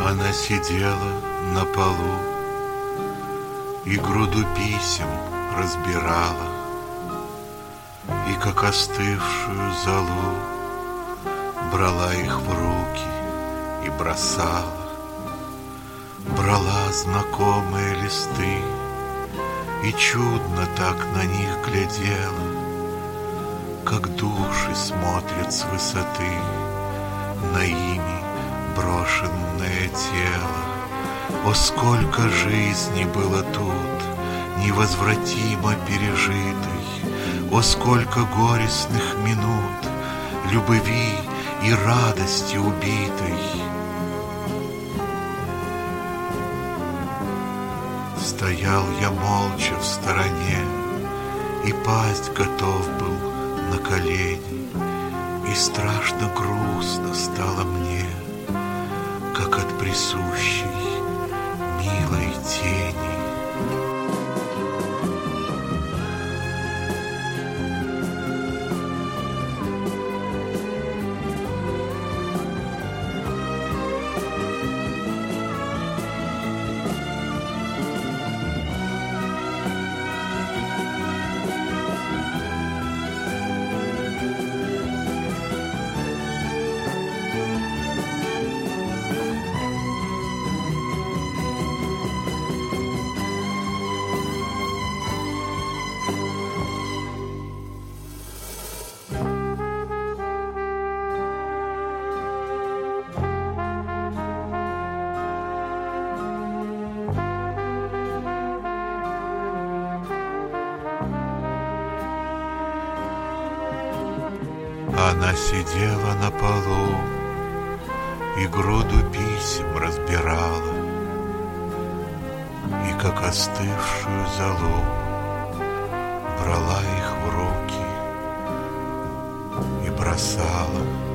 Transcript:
Она сидела на полу и груду писем разбирала, и как остывшую золу брала их в руки и бросала. Брала знакомые листы и чудно так на них глядела, как души смотрят с высоты на ими брошенное тело. О, сколько жизни было тут, невозвратимо пережитой! О, сколько горестных минут, любви и радости убитой! Стоял я молча в стороне, и пасть готов был на колени, и страшно грустно стало мне, как от присущей милой тени. Она сидела на полу и груду писем разбирала, и как остывшую золу брала их в руки и бросала.